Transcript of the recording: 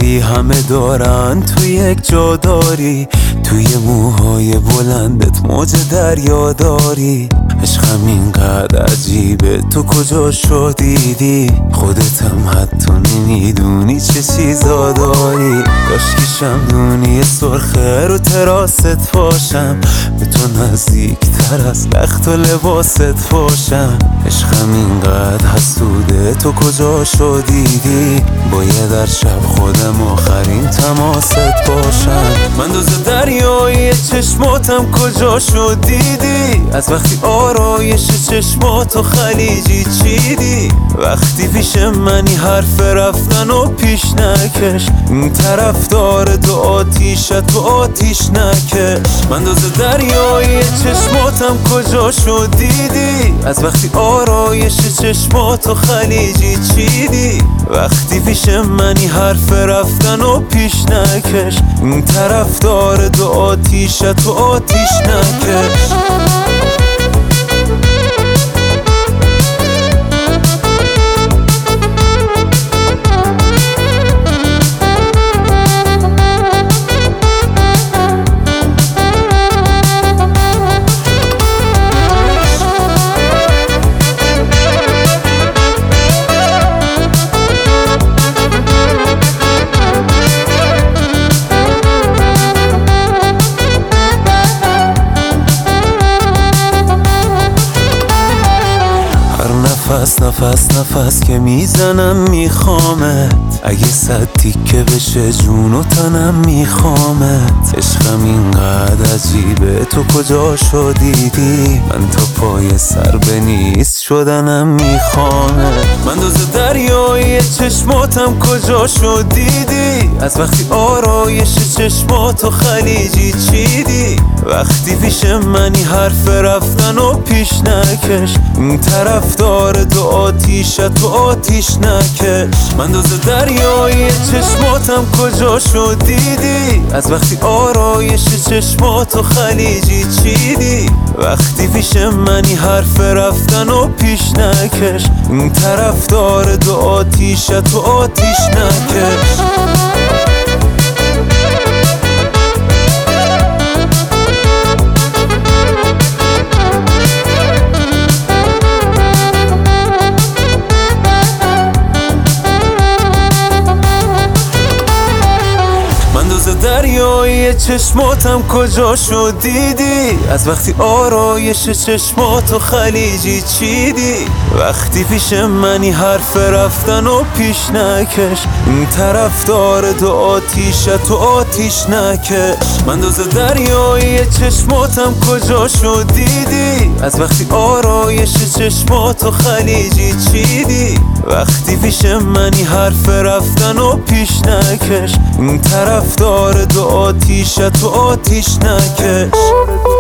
وقتی همه دارن توی یک جا داری، توی موهای بلندت موج دریا داری. عشقم اینقدر عجیبه تو کجا شو دیدی، خودتم حتی نمیدونی چه چیزا داری. کاشکی شمدونی سرخه رو تراست باشم، به تو نزدیک تر از لخت و لباست باشم. عشقم اینقدر حسوده تو کجا شو دیدی، باید در شب خودم آخرین تماست باشم. من دوز دریایی چشماتم کجا شو دیدی، از وقتی آرایش چشماتو خلیجی چیدی. وقتی پیش منی حرف رفتن و پیش نکش، این طرفدار تو آتیشه تو آتیش نکش. من دوز دریایی چشماتم کجا شو دیدی، از وقتی آرایش چشماتو خلیجی چیدی. وقتی پیش منی حرف رفتن و پیش نکش، این طرفدار تو آتیشه تو آتیش نکش. نفس که میزنم میخوامت، اگه 100 تیکه بشه جون و تنم میخوامت. عشقم اینقدر عجیبه تو کجا شو دیدی، من تا پای سر به نیست شدنم میخوامت. من دوز دریایی چشماتم کجا شو دیدی، از وقتی آرایش چشماتو خلیجی چیدی. وقتی پیش منی حرف رفتن و پیش نکش، این طرفدار تو آتیشه تو آتیش نکش. من دوز دریایی چشماتم کجا شو دیدی، از وقتی آرایش چشماتو خلیجی چیدی. وقتی پیش منی حرف رفتن و پیش نکش، این طرفدار تو آتیشه تو آتیش نکش. دریایی چشماتم کجا شو دیدی، از وقتی آرایش چشماتو خلیجی چیدی. وقتی پیش منی حرف رفتن و پیش نکش، این طرفدار تو آتیشه تو آتیش نکش. من دوز دریایی چشماتم کجا شو دیدی، از وقتی آرایش چشماتو خلیجی چیدی. وقتی پیش منی حرف رفتن و پیش نکش، این طرفدار تو آتیشه تو آتیش نکش.